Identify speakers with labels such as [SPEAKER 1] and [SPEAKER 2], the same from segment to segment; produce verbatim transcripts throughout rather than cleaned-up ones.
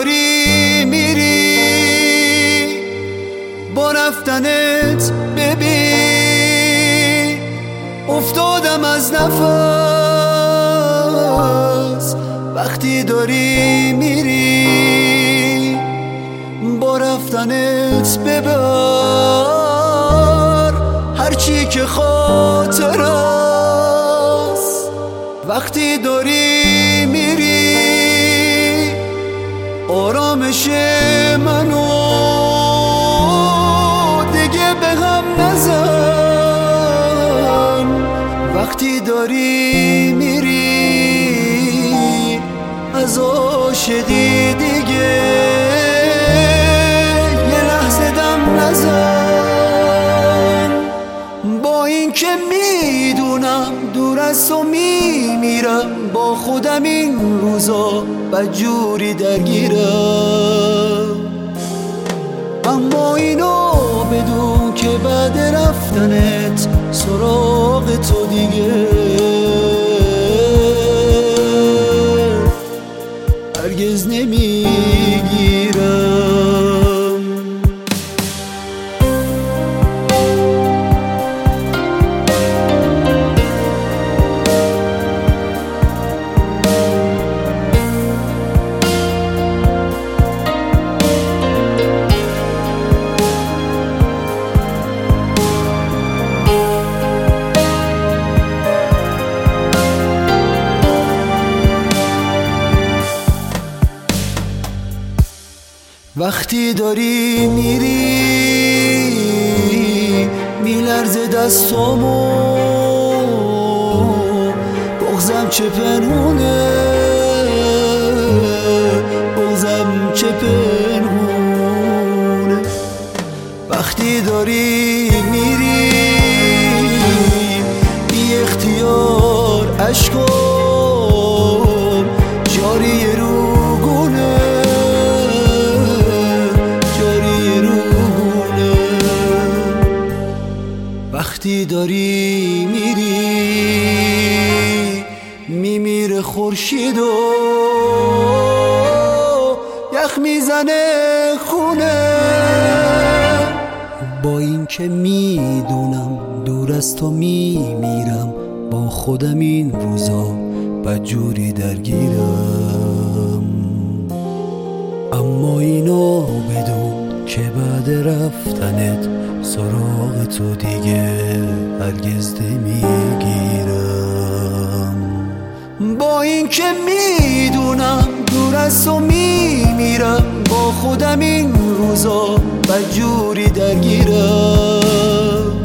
[SPEAKER 1] داری میری با رفتنت ببین افتادم از نفس. وقتی داری میری با رفتنت ببر هرچی که خاطر است. وقتی داری میری آرامش منو دیگه به هم نزن. وقتی داری میری از عاشقی دیگه یه لحظه دم نزن. با این که میدونم دور از تو میمیرم با خودم این روزا بدجوری درگیرم، اما اینو بدون که بعد رفتنت سراغ تو دیگه هرگز نمیگیرم. وقتی داری میری میلرزه دستامو بغضم چه پنهونه بغضم چه پنهونه. وقتی داری میری بی اختیار اشکام جاری رو وقتی داری میری میمیره خورشید و یخ میزنه خونه. با این که میدونم دور از تو میمیرم با خودم این روزا بدجوری درگیرم، اما اینو بدون که بعد رفتنت سراغ تو دیگه هرگز نمیگیرم. با این که میدونم دور از تو میمیرم با خودم این روزا بدجوری درگیرم،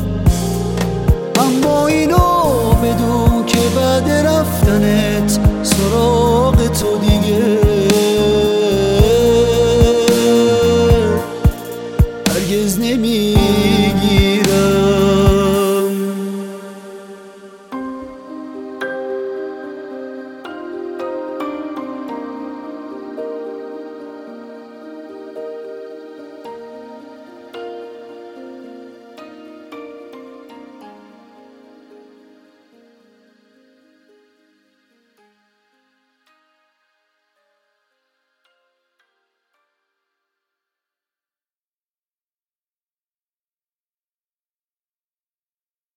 [SPEAKER 1] اما اینو بدون که بعد رفتنت سراغ